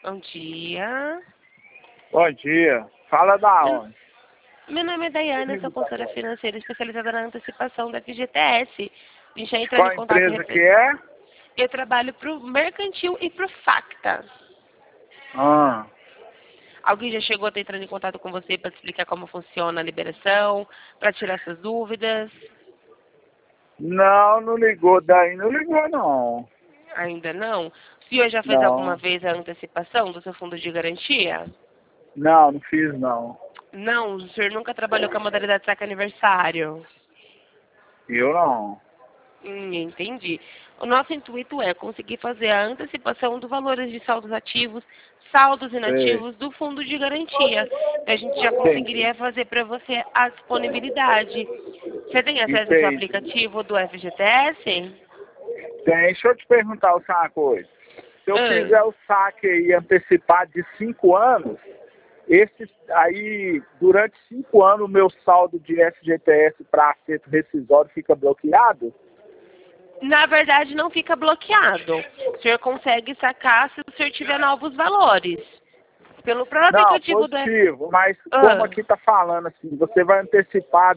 Bom dia. Bom dia. Fala da onde? Meu nome é Daiane, eu sou consultora financeira especializada na antecipação da FGTS. A gente já entrou Qual em contato empresa que é? Eu trabalho para o Mercantil e para o Facta. Ah, Alguém já chegou a estar entrando em contato com você para te explicar como funciona a liberação, para tirar essas dúvidas? não ligou. Daí não ligou, não. Ainda não? O senhor já fez alguma Não. vez a antecipação do seu fundo de garantia? Não fiz, não. Não, o senhor nunca trabalhou com a modalidade saque aniversário. Eu não. Entendi. O nosso intuito é conseguir fazer a antecipação dos valores de saldos ativos, saldos Sei. inativos do fundo de garantia. A gente já Entendi. conseguiria fazer para você a disponibilidade. Você tem acesso ao seu Entendi. aplicativo do FGTS? Tem. Deixa eu te perguntar uma coisa. Se eu fizer o saque aí antecipado de 5 anos, aí, durante 5 anos, o meu saldo de FGTS para acerto rescisório fica bloqueado? Na verdade, não fica bloqueado. O senhor consegue sacar se o senhor tiver novos valores. Pelo próprio Não, aplicativo do positivo, mas como aqui está falando assim, você vai antecipar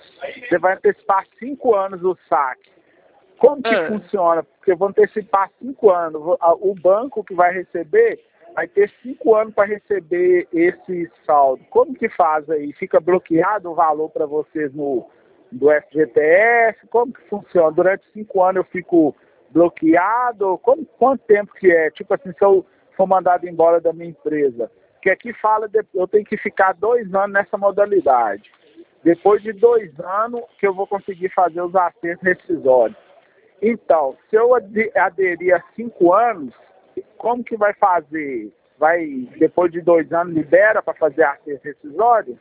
5 anos o saque. Como que funciona? Porque eu vou antecipar 5 anos. O banco que vai receber vai ter 5 anos para receber esse saldo. Como que faz aí? Fica bloqueado o valor para vocês do FGTS? Como que funciona? Durante 5 anos eu fico bloqueado? Quanto tempo que é? Tipo assim, se eu for mandado embora da minha empresa. Porque aqui fala, eu tenho que ficar 2 anos nessa modalidade. Depois de 2 anos que eu vou conseguir fazer os acertos rescisórios. Então, se eu aderir a 5 anos, como que vai fazer? Depois de 2 anos, libera para fazer acerto rescisório?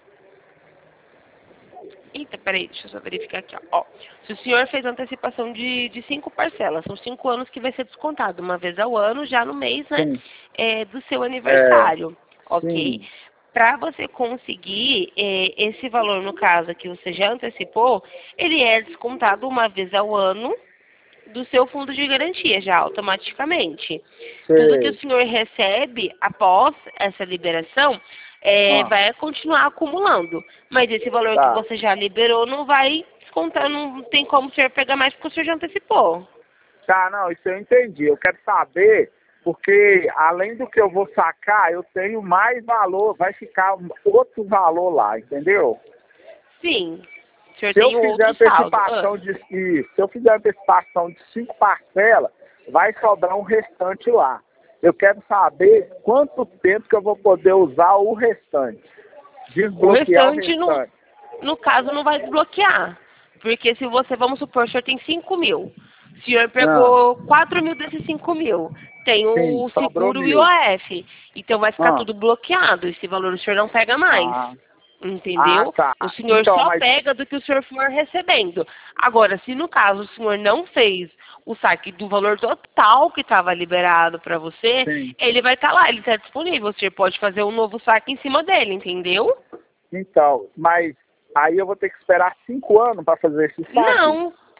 Eita, peraí, deixa eu só verificar aqui, ó. Se o senhor fez antecipação de 5 parcelas, são 5 anos que vai ser descontado, uma vez ao ano, já no mês, né, Sim. do seu aniversário, ok? Sim. Para você conseguir esse valor, no caso, que você já antecipou, ele é descontado uma vez ao ano do seu fundo de garantia, já automaticamente. Tudo que o Sei. senhor recebe após essa liberação vai continuar acumulando. Mas esse valor que Tá. você já liberou não vai descontar, não tem como o senhor pegar mais porque o senhor já antecipou. Tá, não, isso eu entendi. Eu quero saber, porque além do que eu vou sacar, eu tenho mais valor, vai ficar outro valor lá, entendeu? Sim, o senhor Se eu tem um fizer outro saldo. se eu fizer antecipação de 5 parcelas, vai sobrar um restante lá. Eu quero saber quanto tempo que eu vou poder usar o restante. O Desbloquear o restante, restante. no caso, não vai desbloquear. Porque se você, vamos supor, o senhor tem 5 mil. O senhor Ah, pegou 4 mil desses 5 mil. Tem sim, o sobrou seguro e o 1.000. IOF. Então vai ficar Ah, tudo bloqueado. Esse valor o senhor não pega mais. ah, Entendeu? tá. O senhor Então, só mas pega do que o senhor for recebendo. Agora, se no caso o senhor não fez o saque do valor total que estava liberado para você, sim. ele vai estar lá, ele está disponível. O senhor pode fazer um novo saque em cima dele, entendeu? Então, mas aí eu vou ter que esperar 5 anos para fazer esse saque?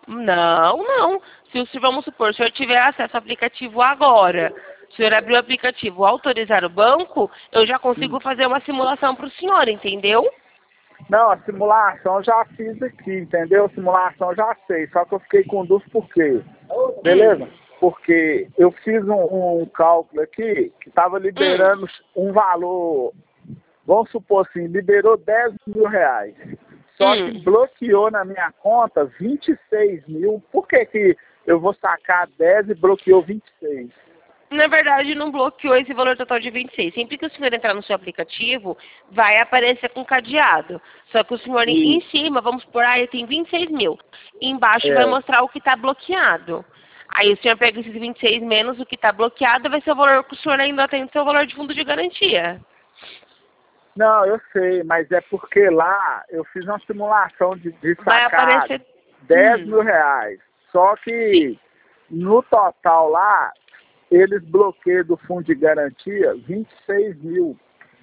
Não. Se o senhor, vamos supor, o senhor tiver acesso ao aplicativo agora, o senhor abrir o aplicativo, autorizar o banco, eu já consigo fazer uma simulação para o senhor, entendeu? Não, a simulação eu já fiz aqui, entendeu? A simulação eu já sei, só que eu fiquei com dúvida por quê? Beleza? Porque eu fiz um cálculo aqui que estava liberando um valor, vamos supor assim, liberou 10 mil reais. Só que bloqueou na minha conta 26 mil. Por que que eu vou sacar 10 e bloqueou 26? Na verdade, não bloqueou esse valor total de 26. Sempre que o senhor entrar no seu aplicativo, vai aparecer com cadeado. Só que o senhor em cima, vamos por aí, tem 26 mil. Embaixo vai mostrar o que está bloqueado. Aí o senhor pega esses 26 menos o que está bloqueado, vai ser o valor que o senhor ainda tem do seu valor de fundo de garantia. Não, eu sei, mas é porque lá eu fiz uma simulação de Vai sacar aparecer... 10 mil reais. Só que no total lá, eles bloqueiam do fundo de garantia 26 mil.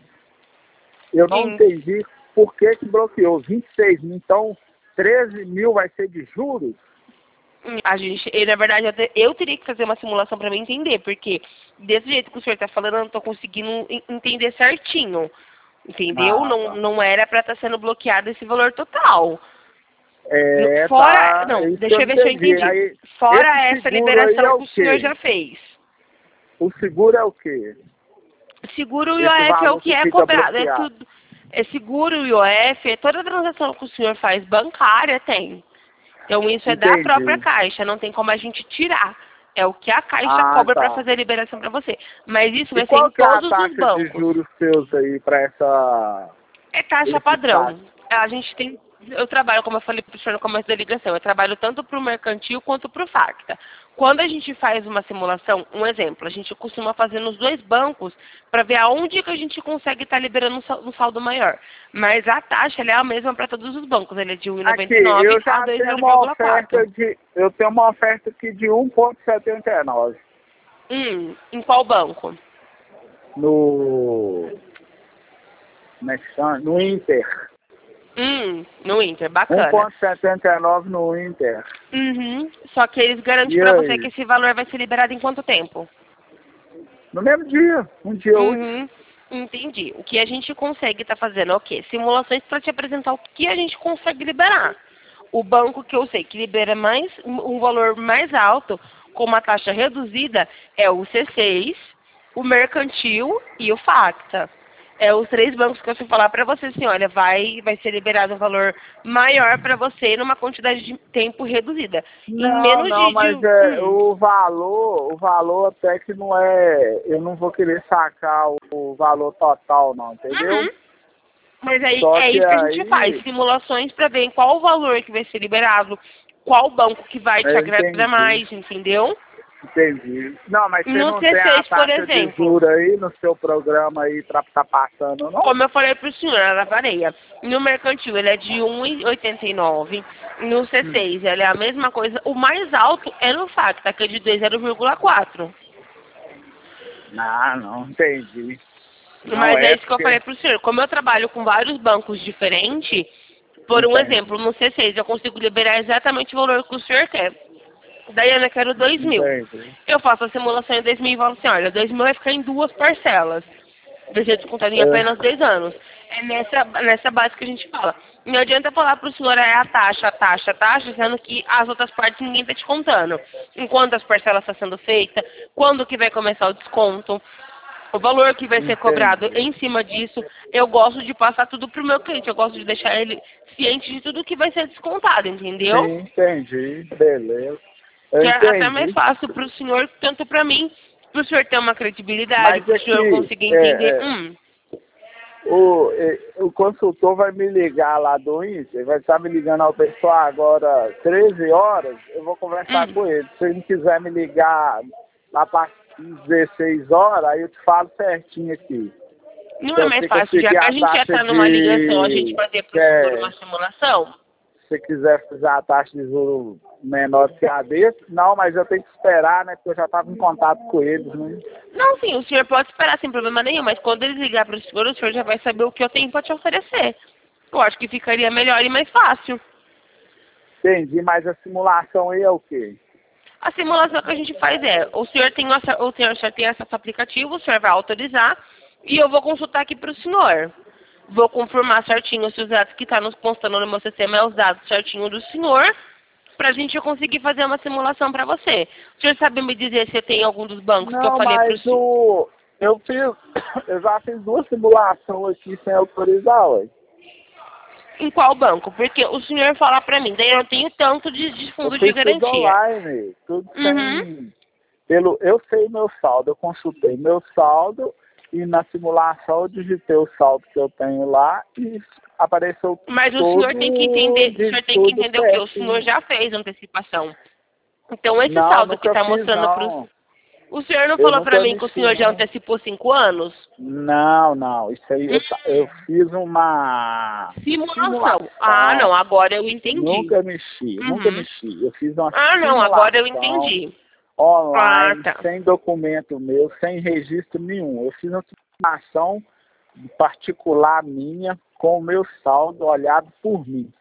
Eu não Sim. entendi por que bloqueou 26 mil. Então, 13 mil vai ser de juros? Na verdade, eu teria que fazer uma simulação para me entender, porque desse jeito que o senhor está falando, eu não estou conseguindo entender certinho. Entendeu? Ah, Não, tá. não era para estar sendo bloqueado esse valor total. Fora. Tá. Não, Isso que deixa eu eu não ver se eu entendi. entendi. Aí, Fora esse essa seguro aí é liberação o que o senhor quê? já fez. O seguro é o quê? Seguro Esse IOF é o valor que que é fica cobrado. É bloqueado. tudo. É seguro IOF, é toda transação que o senhor faz bancária tem. Então isso é da própria Entendi. Caixa, não tem como a gente tirar. É o que a Caixa Ah, cobra para tá. fazer a liberação para você. Mas isso E vai ser em qual que é a todos os taxa de bancos. juros seus aí para É taxa esse padrão. saque? A gente tem. Eu trabalho, como eu falei para o senhor no começo da ligação, eu trabalho tanto para o mercantil quanto para o Facta. Quando a gente faz uma simulação, um exemplo, a gente costuma fazer nos dois bancos para ver aonde que a gente consegue estar liberando um saldo maior. Mas a taxa ela é a mesma para todos os bancos, ela é de Aqui, 1,99 eu a já tenho uma 2,04. oferta eu tenho uma oferta aqui de 1,79 Em qual banco? no, como é que chama? No Inter. No Inter, bacana. 1,79 no Inter. Uhum. Só que eles garantem E para você que aí? esse valor vai ser liberado em quanto tempo? No mesmo dia, um dia útil. Uhum. Entendi. O que a gente consegue estar fazendo é o quê? Simulações para te apresentar o que a gente consegue liberar. O banco que eu sei que libera um valor mais alto, com uma taxa reduzida, é o C6, o Mercantil e o Facta. É os três bancos que eu sei falar para você assim, olha, vai ser liberado um valor maior para você numa quantidade de tempo reduzida. Em Não, menos não, mas o valor até que não é, eu não vou querer sacar o valor total não, entendeu? Uhum. Mas aí Só é que isso que a gente faz, aí, simulações para ver qual o valor que vai ser liberado, qual banco que vai te eu agradar entendi, mais, entendeu? entendi. Não, mas você No não tem a C6, por taxa de exemplo, juros aí no seu programa aí pra tá passando, não? como eu falei para o senhor, ela varia. No mercantil ele é de 1,89. No C6 ela é a mesma coisa. O mais alto é no Facta, que é de 2,04. Não, entendi. Não Mas é é isso que eu porque... falei para o senhor. Como eu trabalho com vários bancos diferentes, por um exemplo, Entendi, no C6 eu consigo liberar exatamente o valor que o senhor quer. Daiana, eu quero 2.000. entendi. Eu faço a simulação em 2.000 e falo assim, olha, 2.000 vai ficar em duas parcelas. Vai ser descontado em apenas 2 anos. É nessa base que a gente fala. Não adianta falar para o senhor a taxa, sendo que as outras partes ninguém está te contando. Enquanto as parcelas estão sendo feitas, quando que vai começar o desconto, o valor que vai ser cobrado Entendi. em cima disso, eu gosto de passar tudo para o meu cliente. Eu gosto de deixar ele ciente de tudo que vai ser descontado, entendeu? Sim, entendi. Beleza. Eu Que é até mais entendi. fácil para o senhor, tanto para mim, para o senhor ter uma credibilidade, Mas para o senhor aqui, conseguir entender. o consultor vai me ligar lá do Inter, vai estar me ligando ao pessoal agora 13 horas, eu vou conversar com ele. Se ele não quiser me ligar lá para 16 horas, aí eu te falo certinho aqui. Não Se é mais você fácil, já conseguir que a a gente já taxa está numa ligação, a gente de... fazer para o senhor uma simulação? Se você quiser fazer a taxa de juros menor que a desse, não, mas eu tenho que esperar, né? Porque eu já estava em contato com eles, né? Não, sim, o senhor pode esperar sem problema nenhum, mas quando ele ligar para o senhor já vai saber o que eu tenho para te oferecer. Eu acho que ficaria melhor e mais fácil. Entendi, mas a simulação aí é o quê? A simulação que a gente faz é, o senhor tem acesso ao aplicativo, o senhor vai autorizar e eu vou consultar aqui para o senhor. Vou confirmar certinho se os dados que estão nos constando no meu sistema é os dados certinho do senhor, para a gente conseguir fazer uma simulação para você. O senhor sabe me dizer se tem algum dos bancos que eu Não, falei para o mas senhor? eu já fiz 2 simulações aqui sem autorizar, ué. Em qual banco? Porque o senhor fala para mim, daí eu não tenho tanto de Eu fundo de fiz tudo garantia. online, tudo Uhum. sem... Eu sei meu saldo, eu consultei meu saldo e na simulação eu digitei o saldo que eu tenho lá e apareceu Mas o senhor tem que tudo, entender, o de senhor tem que tudo entender o quê? O senhor certinho. já fez antecipação. Então esse Não, saldo que nunca está fiz mostrando para não. o senhor não Eu falou para nunca mim que o mexi senhor já não. antecipou 5 anos? Não, isso aí eu fiz uma Simulação. Ah, não, simulação. agora eu entendi. Nunca Uhum. mexi. Eu fiz uma Ah, não, agora eu simulação entendi. Ah, online, tá. sem documento meu, sem registro nenhum. Eu fiz uma simulação particular minha, com o meu saldo olhado por mim.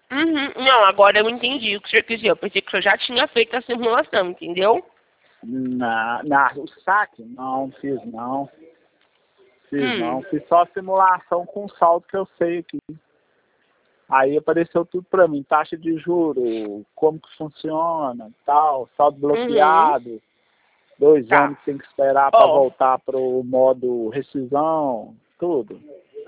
Não, agora eu entendi o que o senhor quis dizer. Eu pensei que o senhor já tinha feito a simulação, entendeu? O saque? Não, fiz não. Fiz não. Fiz só a simulação com o saldo que eu sei aqui. Aí apareceu tudo pra mim. Taxa de juro, como que funciona, tal, saldo bloqueado. 2 anos que tem que esperar pra voltar pro modo rescisão, tudo.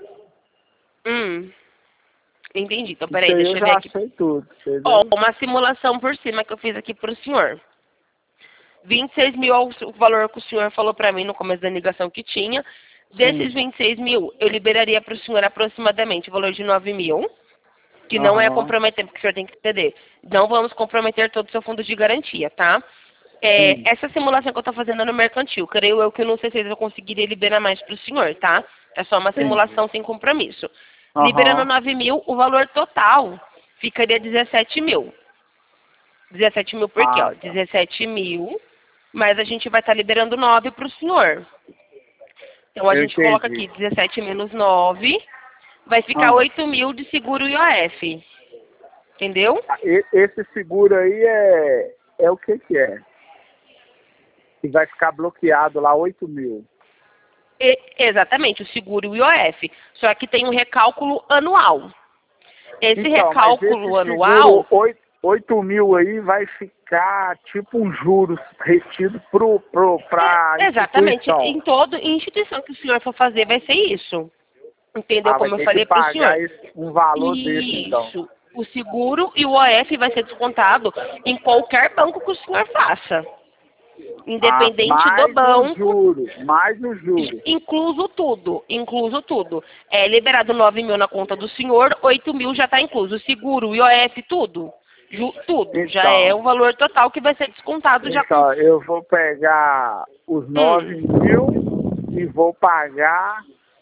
Entendi. Então, peraí, deixa eu ver aqui. Sei tudo. Uma simulação por cima que eu fiz aqui pro senhor. 26 mil é o valor que o senhor falou pra mim no começo da ligação que tinha. Desses 26 mil, eu liberaria pro senhor aproximadamente o valor de 9 mil. Que não é comprometer, porque o senhor tem que entender. Não vamos comprometer todo o seu fundo de garantia, tá? Essa simulação que eu estou fazendo é no mercantil. Creio eu que no C6 eu conseguiria liberar mais para o senhor, tá? É só uma simulação sem compromisso. Liberando 9 mil, o valor total ficaria 17 mil. 17 mil por quê? 17 mil, mas a gente vai estar liberando 9 para o senhor. Então a gente coloca aqui 17 menos 9, vai ficar 8 mil de seguro IOF. Entendeu? Esse seguro aí é o que é? Que vai ficar bloqueado lá 8 mil. Exatamente, o seguro IOF. Só que tem um recálculo anual. Esse recálculo anual... 8 mil aí vai ficar tipo um juros retido para exatamente. Em instituição que o senhor for fazer vai ser isso. Entendeu? Como eu falei para o senhor. Um valor desse, então. Isso. O seguro e o OF vai ser descontado em qualquer banco que o senhor faça. Independente do banco. Mais no juros. Incluso tudo. É liberado 9 mil na conta do senhor, 8 mil já está incluso. Seguro, IOF, tudo. Tudo. Então, já é o valor total que vai ser descontado. Então, eu vou pegar os 9 mil e vou pagar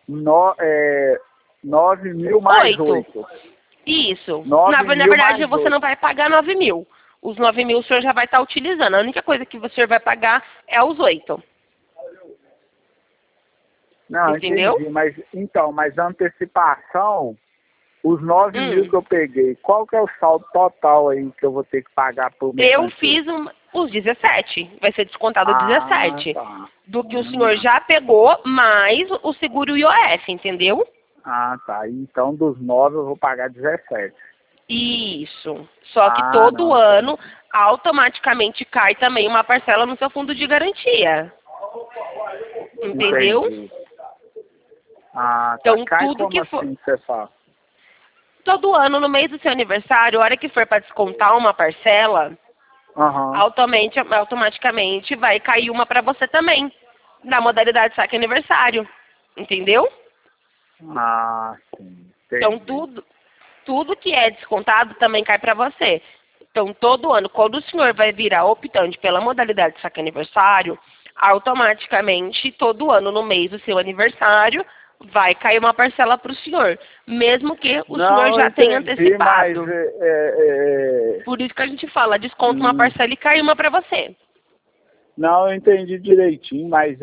9 mil mais 8. Isso. Na verdade, você não vai pagar 9 mil. Os 9 mil o senhor já vai estar utilizando. A única coisa que o senhor vai pagar é os 8. Não, entendeu? Entendi. Mas a antecipação, os 9 mil que eu peguei, qual que é o saldo total aí que eu vou ter que pagar por mês? Eu fiz os 17. Vai ser descontado 17. Tá. Do que o senhor já pegou, mais o seguro IOF, entendeu? Tá. Então, dos 9 eu vou pagar 17. Isso. Só que todo ano, automaticamente cai também uma parcela no seu fundo de garantia. Entendeu? Entendi. Então, cai tudo que for... Assim você fala? Todo ano, no mês do seu aniversário, a hora que for para descontar uma parcela, automaticamente vai cair uma para você também, na modalidade saque aniversário. Entendeu? Sim. Então, tudo que é descontado também cai para você. Então, todo ano, quando o senhor vai virar optante pela modalidade saque aniversário, automaticamente, todo ano, no mês do seu aniversário, vai cair uma parcela para o senhor. Mesmo que o senhor já tenha antecipado. Por isso que a gente fala, desconta uma parcela e cai uma para você. Não, eu entendi direitinho, mas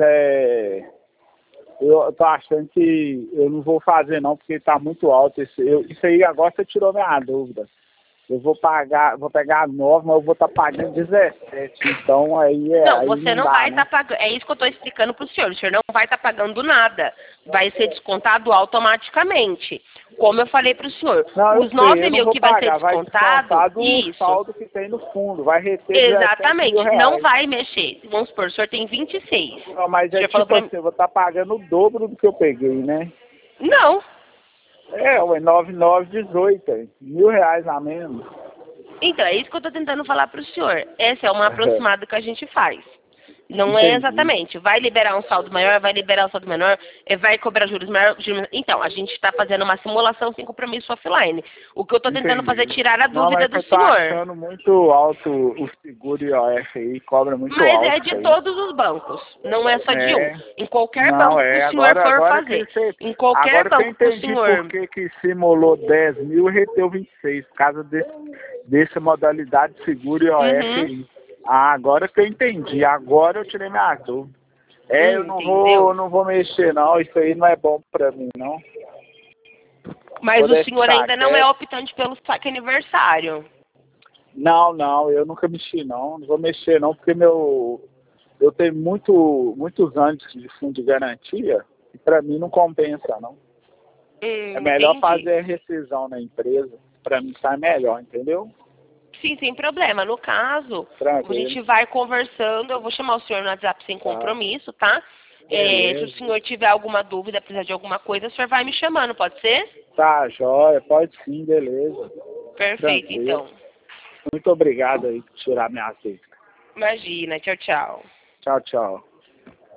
eu tô achando que eu não vou fazer não, porque tá muito alto. Isso aí agora você tirou minha dúvida. Eu vou pegar 9, mas eu vou estar pagando 17. Então aí Não, aí você não vai estar pagando. É isso que eu estou explicando para o senhor. O senhor não vai estar pagando nada. Vai ser descontado automaticamente. Como eu falei para o senhor, os 9 mil que vai ser descontado, o saldo que tem no fundo, vai reter. Exatamente, não vai mexer. Vamos supor, o senhor tem 26. Não, mas tipo assim, eu vou estar pagando o dobro do que eu peguei, né? Não. 9, 18, R$1.000 a menos. Então, é isso que eu estou tentando falar para o senhor. Essa é uma aproximada que a gente faz. Não é exatamente. Vai liberar um saldo maior, vai liberar um saldo menor, vai cobrar juros maiores. Então, a gente está fazendo uma simulação sem compromisso offline. O que eu estou tentando fazer é tirar a dúvida do senhor. Não, achando muito alto o seguro IOF aí, cobra muito alto. Mas é de todos os bancos, não é só de um. Em qualquer banco que o senhor for fazer. Em qualquer banco que o senhor... Agora eu entendi por que simulou 10 mil e reteu 26, por causa dessa modalidade de seguro IOF aí. Agora que eu entendi. Agora eu tirei minha dúvida. Eu não vou mexer não. Isso aí não é bom pra mim, não. Mas o senhor ainda não é optante pelo saque aniversário. Não, eu nunca mexi não vou mexer não, porque eu tenho muitos anos de fundo de garantia e para mim não compensa não. É melhor fazer a rescisão na empresa, para mim sai melhor, entendeu? Sim, sem problema. No caso, Tranquilo. a gente vai conversando, eu vou chamar o senhor no WhatsApp sem compromisso, tá? Se o senhor tiver alguma dúvida, precisar de alguma coisa, o senhor vai me chamando, pode ser? Tá, joia, pode sim, beleza. Perfeito, Tranquilo. então. Muito obrigado aí por tirar minha dúvida. Imagina, tchau, tchau. Tchau, tchau.